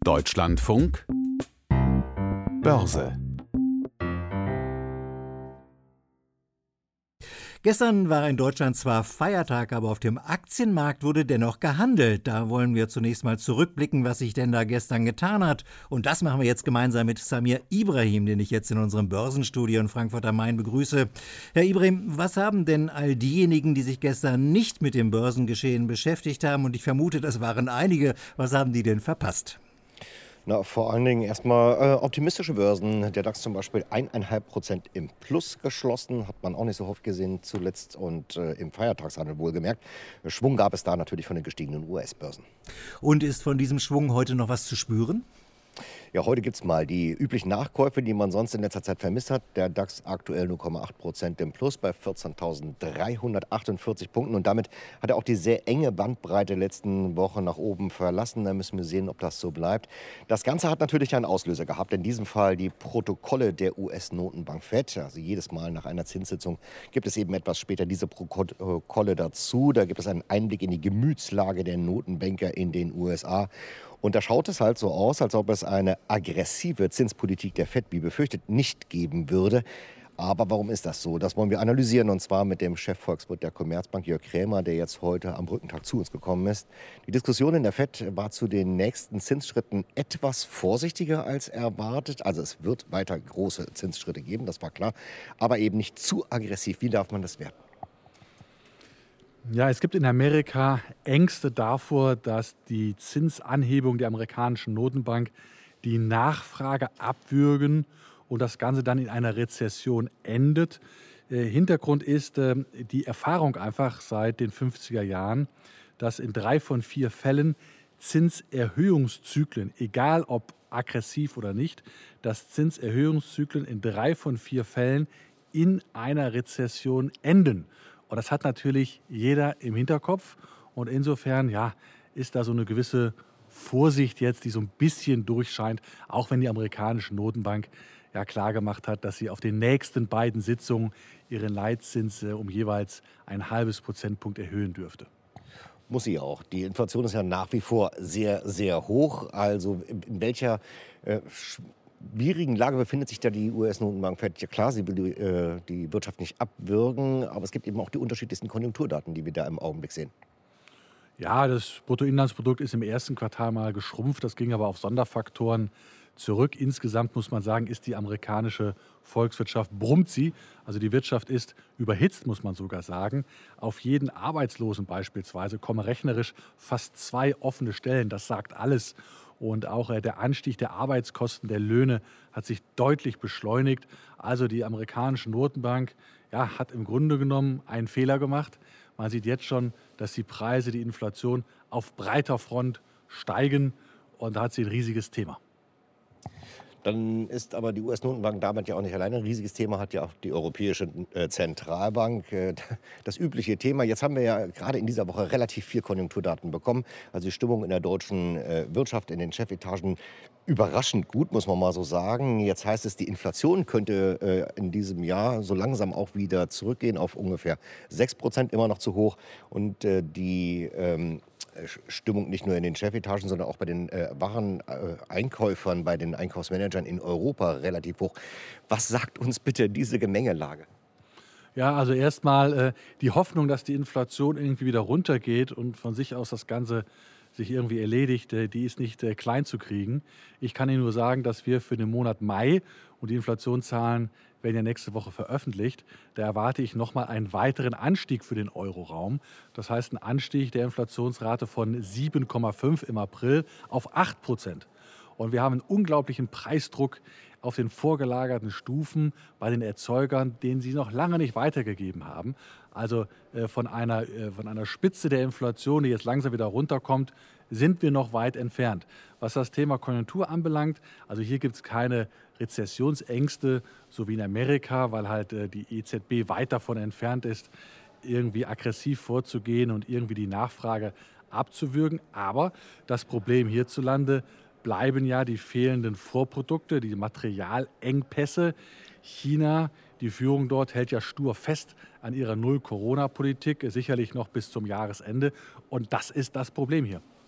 Deutschlandfunk Börse. Gestern war in Deutschland zwar Feiertag, aber auf dem Aktienmarkt wurde dennoch gehandelt. Da wollen wir zunächst mal zurückblicken, was sich denn da gestern getan hat. Und das machen wir jetzt gemeinsam mit Samir Ibrahim, den ich jetzt in unserem Börsenstudio in Frankfurt am Main begrüße. Herr Ibrahim, was haben denn all diejenigen, die sich gestern nicht mit dem Börsengeschehen beschäftigt haben, und ich vermute, das waren einige, was haben die denn verpasst? Na, vor allen Dingen erstmal optimistische Börsen. Der DAX zum Beispiel 1,5% im Plus geschlossen. Hat man auch nicht so oft gesehen zuletzt und im Feiertagshandel wohlgemerkt. Schwung gab es da natürlich von den gestiegenen US-Börsen. Und ist von diesem Schwung heute noch was zu spüren? Ja, heute gibt es mal die üblichen Nachkäufe, die man sonst in letzter Zeit vermisst hat. Der DAX aktuell 0,8% im Plus bei 14.348 Punkten. Und damit hat er auch die sehr enge Bandbreite letzten Woche nach oben verlassen. Da müssen wir sehen, ob das so bleibt. Das Ganze hat natürlich einen Auslöser gehabt. In diesem Fall die Protokolle der US-Notenbank Fed. Also jedes Mal nach einer Zinssitzung gibt es eben etwas später diese Protokolle dazu. Da gibt es einen Einblick in die Gemütslage der Notenbanker in den USA. Und da schaut es halt so aus, als ob es eine aggressive Zinspolitik der Fed, wie befürchtet, nicht geben würde. Aber warum ist das so? Das wollen wir analysieren, und zwar mit dem Chefvolkswirt der Commerzbank, Jörg Krämer, der jetzt heute am Brückentag zu uns gekommen ist. Die Diskussion in der Fed war zu den nächsten Zinsschritten etwas vorsichtiger als erwartet. Also es wird weiter große Zinsschritte geben, das war klar, aber eben nicht zu aggressiv. Wie darf man das werten? Ja, es gibt in Amerika Ängste davor, dass die Zinsanhebung der amerikanischen Notenbank die Nachfrage abwürgen und das Ganze dann in einer Rezession endet. Hintergrund ist die Erfahrung einfach seit den 50er Jahren, dass in 3 von 4 Fällen Zinserhöhungszyklen, egal ob aggressiv oder nicht, dass Zinserhöhungszyklen in 3 von 4 Fällen in einer Rezession enden. Und das hat natürlich jeder im Hinterkopf. Und insofern ist da so eine gewisse Vorsicht jetzt, die so ein bisschen durchscheint, auch wenn die amerikanische Notenbank klargemacht hat, dass sie auf den nächsten beiden Sitzungen ihren Leitzins um jeweils ein halbes Prozentpunkt erhöhen dürfte. Muss sie auch. Die Inflation ist ja nach wie vor sehr, sehr hoch. Also in welcher schwierigen Lage befindet sich da die US-Notenbank Fed? Ja klar, sie will die Wirtschaft nicht abwürgen, aber es gibt eben auch die unterschiedlichsten Konjunkturdaten, die wir da im Augenblick sehen. Ja, das Bruttoinlandsprodukt ist im ersten Quartal mal geschrumpft. Das ging aber auf Sonderfaktoren zurück. Insgesamt muss man sagen, ist die amerikanische Volkswirtschaft, brummt sie. Also die Wirtschaft ist überhitzt, muss man sogar sagen. Auf jeden Arbeitslosen beispielsweise kommen rechnerisch fast 2 offene Stellen. Das sagt alles. Und auch der Anstieg der Arbeitskosten, der Löhne hat sich deutlich beschleunigt. Also die amerikanische Notenbank hat im Grunde genommen einen Fehler gemacht. Man sieht jetzt schon, dass die Preise, die Inflation auf breiter Front steigen. Und da hat sie ein riesiges Thema. Dann ist aber die US-Notenbank damit ja auch nicht alleine. Ein riesiges Thema hat ja auch die Europäische Zentralbank. Das übliche Thema. Jetzt haben wir ja gerade in dieser Woche relativ viel Konjunkturdaten bekommen. Also die Stimmung in der deutschen Wirtschaft, in den Chefetagen, überraschend gut, muss man mal so sagen. Jetzt heißt es, die Inflation könnte in diesem Jahr so langsam auch wieder zurückgehen auf ungefähr 6%, immer noch zu hoch. Und die Stimmung nicht nur in den Chefetagen, sondern auch bei den Wareneinkäufern, bei den Einkaufsmanagern in Europa relativ hoch. Was sagt uns bitte diese Gemengelage? Ja, also erstmal die Hoffnung, dass die Inflation irgendwie wieder runtergeht und von sich aus das Ganze sich irgendwie erledigt, die ist nicht klein zu kriegen. Ich kann Ihnen nur sagen, dass wir für den Monat Mai, und die Inflationszahlen werden ja nächste Woche veröffentlicht, da erwarte ich nochmal einen weiteren Anstieg für den Euroraum. Das heißt, einen Anstieg der Inflationsrate von 7,5 im April auf 8%. Und wir haben einen unglaublichen Preisdruck auf den vorgelagerten Stufen bei den Erzeugern, den sie noch lange nicht weitergegeben haben. Also von einer Spitze der Inflation, die jetzt langsam wieder runterkommt, sind wir noch weit entfernt. Was das Thema Konjunktur anbelangt, also hier gibt es keine Rezessionsängste, so wie in Amerika, weil halt die EZB weit davon entfernt ist, irgendwie aggressiv vorzugehen und irgendwie die Nachfrage abzuwürgen. Aber das Problem hierzulande bleiben ja die fehlenden Vorprodukte, die Materialengpässe. China, die Führung dort, hält ja stur fest an ihrer Null-Corona-Politik, sicherlich noch bis zum Jahresende. Und das ist das Problem hier.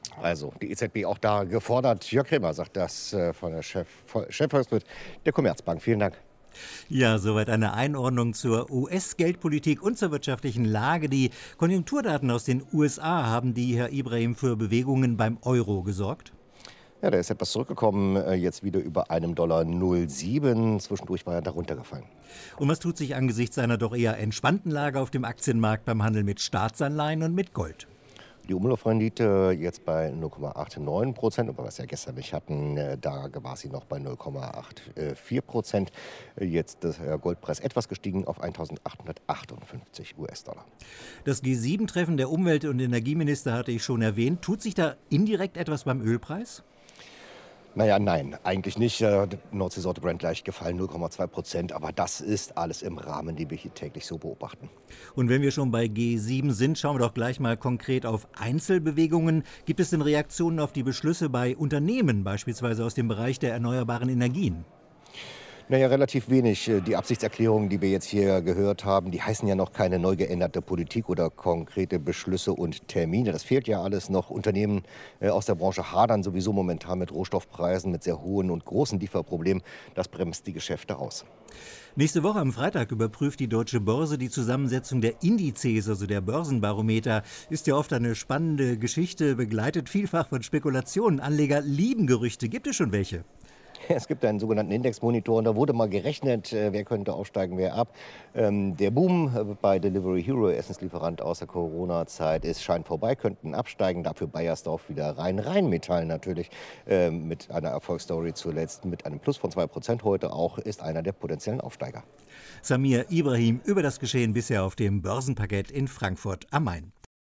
Also die EZB auch da gefordert. Jörg Kremer sagt das von der Chefvolkswirt der Commerzbank. Vielen Dank. Ja, soweit eine Einordnung zur US-Geldpolitik und zur wirtschaftlichen Lage. Die Konjunkturdaten aus den USA, haben die, Herr Ibrahim, für Bewegungen beim Euro gesorgt? Ja, der ist etwas zurückgekommen, jetzt wieder über einem $0,07. Zwischendurch war er darunter gefallen. Und was tut sich angesichts einer doch eher entspannten Lage auf dem Aktienmarkt beim Handel mit Staatsanleihen und mit Gold? Die Umlaufrendite jetzt bei 0,89%, aber was wir gestern nicht hatten, da war sie noch bei 0,84%. Jetzt ist der Goldpreis etwas gestiegen auf 1.858 US-Dollar. Das G7-Treffen der Umwelt- und Energieminister hatte ich schon erwähnt. Tut sich da indirekt etwas beim Ölpreis? Naja, nein, eigentlich nicht. Nordsee-Sorte Brent leicht gefallen, 0,2%. Aber das ist alles im Rahmen, den wir hier täglich so beobachten. Und wenn wir schon bei G7 sind, schauen wir doch gleich mal konkret auf Einzelbewegungen. Gibt es denn Reaktionen auf die Beschlüsse bei Unternehmen, beispielsweise aus dem Bereich der erneuerbaren Energien? Naja, relativ wenig. Die Absichtserklärungen, die wir jetzt hier gehört haben, die heißen ja noch keine neu geänderte Politik oder konkrete Beschlüsse und Termine. Das fehlt ja alles noch. Unternehmen aus der Branche hadern sowieso momentan mit Rohstoffpreisen, mit sehr hohen und großen Lieferproblemen. Das bremst die Geschäfte aus. Nächste Woche am Freitag überprüft die Deutsche Börse die Zusammensetzung der Indizes, also der Börsenbarometer. Ist ja oft eine spannende Geschichte, begleitet vielfach von Spekulationen. Anleger lieben Gerüchte. Gibt es schon welche? Es gibt einen sogenannten Indexmonitor und da wurde mal gerechnet, wer könnte aufsteigen, wer ab. Der Boom bei Delivery Hero, Essenslieferant aus der Corona-Zeit, scheint vorbei, könnten absteigen. Dafür Bayersdorf wieder rein. Rheinmetall natürlich mit einer Erfolgsstory zuletzt, mit einem Plus von 2% heute auch, ist einer der potenziellen Aufsteiger. Samir Ibrahim über das Geschehen bisher auf dem Börsenparkett in Frankfurt am Main.